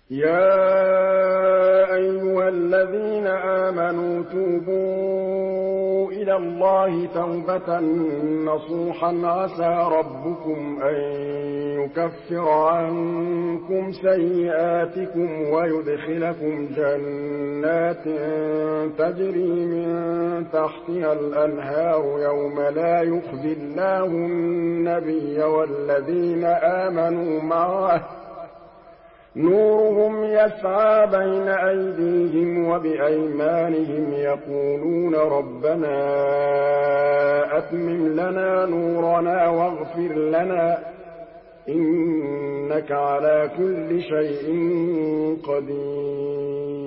يَا أَيُّهَا الَّذِينَ آمَنُوا تُوبُوا إِلَى اللَّهِ تَوْبَةً نَّصُوحًا عَسَىٰ رَبُّكُمْ أَن يُكَفِّرَ عَنكُمْ سَيِّئَاتِكُمْ وَيُدْخِلَكُمْ جَنَّاتٍ تَجْرِي مِن تَحْتِهَا الْأَنْهَارُ يَوْمَ لَا يُخْزِي اللَّهُ النَّبِيَّ وَالَّذِينَ آمَنُوا مَعَهُ ۖ نُورُهُمْ يَسْعَىٰ بَيْنَ أَيْدِيهِمْ وَبِأَيْمَانِهِمْ يَقُولُونَ رَبَّنَا أَتْمِمْ لَنَا نُورَنَا وَاغْفِرْ لَنَا ۖ إِنَّكَ عَلَىٰ كُلِّ شَيْءٍ قَدِيرٌ